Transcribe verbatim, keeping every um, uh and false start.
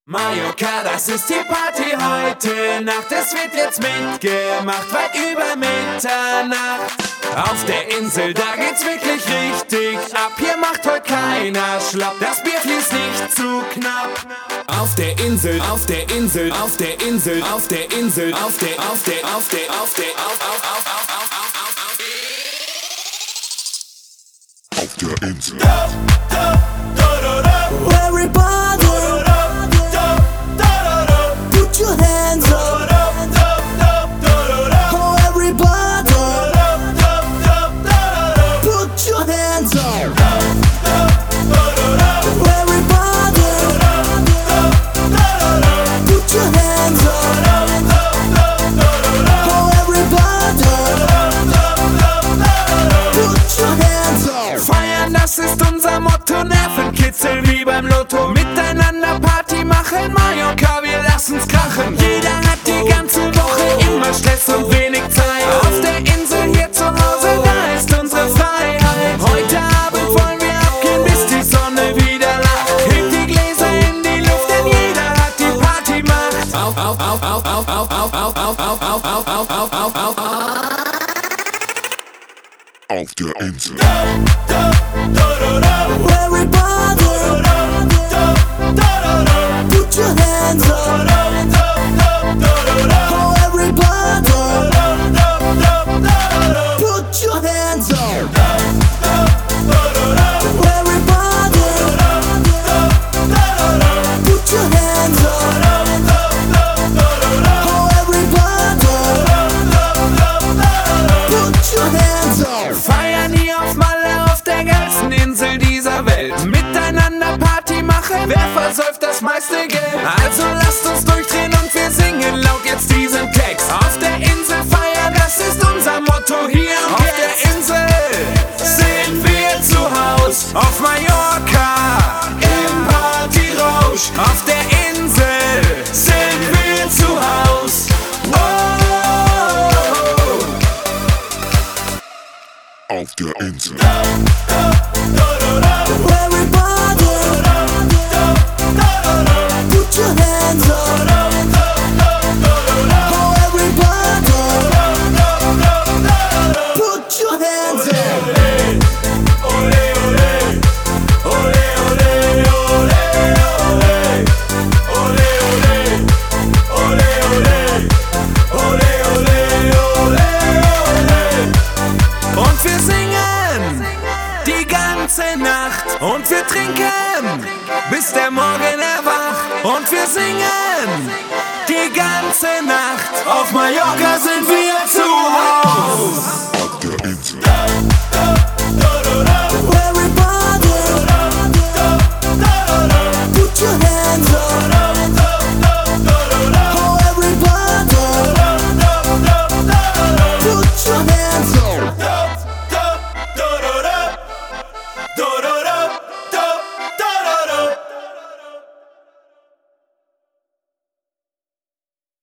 Mallorca, das ist die Party heute Nacht. Es wird jetzt mitgemacht, weit über Mitternacht. Auf der Insel, da geht's wirklich richtig ab. Hier macht heute keiner schlapp, das Bier fließt nicht zu knapp. Auf der Insel, auf der Insel, auf der Insel, auf der Insel, auf der, auf der, auf der, auf der, auf, auf, auf, auf, auf, auf, auf, auf der Insel. Everybody, put your hands up. Oh, everybody, put your hands up. Everybody, put your hands up. Oh, everybody, put your hands up. Feiern, das ist unser Motto, Nervenkitzel wie beim Lotto. Miteinander Party machen, Mallorca, wir lassen's krachen. Jeder hat die ganze Woche immer Stress und wenig Zeit. Auf der Insel hier zu Hause, da ist unsere Freiheit. Heute Abend wollen wir abgehen, bis die Sonne wieder lacht. Hebt die Gläser in die Luft, denn jeder hat die Partymacht. Auf, auf, auf, auf, auf, auf, auf, auf, auf, auf, auf, auf, auf, auf, auf, auf, auf der Insel. Everybody, put your hands up. Oh, everybody, put your hands up. Everybody, put your hands up. Oh, everybody, put your hands up. Feiern hier auf Malle, auf der geilsten Insel dieser Welt. Miteinander Party machen, wer versäuft das meiste Geld? Also lasst uns durchdrehen und wir singen laut jetzt diesen Text. Auf der Insel feiern, das ist unser Motto hier und auf jetzt. Der Insel sind wir zu Haus, auf Mallorca im Partyrausch. Auf der Insel sind wir zu Haus. Oh. Auf der Insel. Everybody, put your hands up. Oh, everybody, put your hands up. Und wir singen die ganze Nacht und wir trinken, bis der Morgen erwacht. Und wir singen die ganze Nacht, auf Mallorca sind wir zu Haus.